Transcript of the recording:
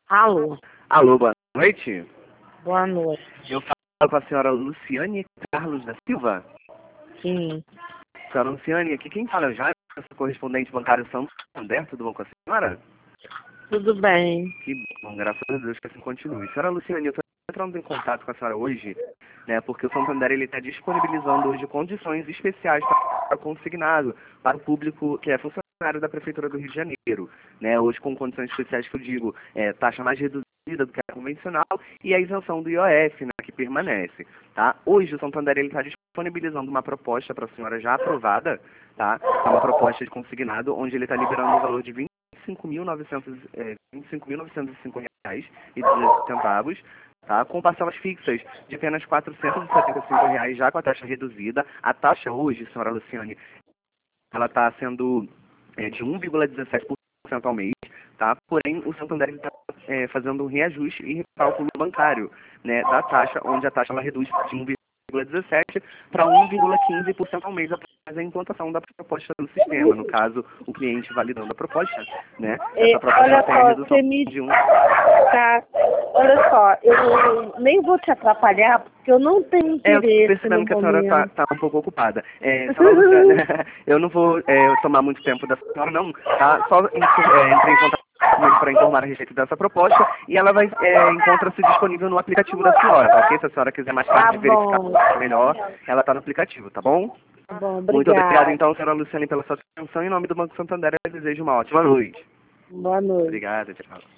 Alô, Alô, boa noite. boa noite. Eu falo com a senhora Luciane Carlos da Silva. Sim, Senhora Luciane, aqui quem fala já é o correspondente bancário Santander, tudo bom com a senhora? tudo bem. Que bom, graças a Deus que assim continue. Senhora Luciane, eu estou entrando em contato com a senhora hoje, né, porque o Santander está disponibilizando hoje condições especiais para o consignado, para o público que é funcionário da Prefeitura do Rio de Janeiro, né, hoje com condições especiais que eu digo, taxa mais reduzida do que a convencional e a isenção do IOF, né, que permanece, tá? Hoje o Santander está disponibilizando uma proposta para a senhora já aprovada, tá? É uma proposta de consignado onde ele está liberando o valor de R$ 25.905,18, tá? Com parcelas fixas de apenas R$ 475 já com a taxa reduzida. A taxa hoje, senhora Luciane, ela está sendo de 1,17% ao mês, tá? Porém, o Santander está fazendo um reajuste e recálculo bancário, né, da taxa, onde a taxa ela reduz de 1,17% para 1,15% ao mês após a implantação da proposta do sistema. No caso, o cliente validando a proposta, né? Essa proposta Olha tem a só, redução você me... de 1. Tá, olha só, eu nem vou te atrapalhar, porque eu não tenho Eu tô interesse no percebendo que a senhora momento. tá um pouco ocupada. Senhora Luciana, eu não vou tomar muito tempo da senhora, não, tá? Só entrei em contato comigo para informar a respeito dessa proposta e ela vai encontra-se disponível no aplicativo da senhora, tá ok? Se a senhora quiser mais Tá tarde bom, verificar melhor, ela tá no aplicativo, tá bom? tá bom, Muito obrigado, obrigada. então, senhora Luciane, pela sua atenção. Em nome do Banco Santander, eu desejo uma ótima noite. Boa noite. Obrigado, tchau.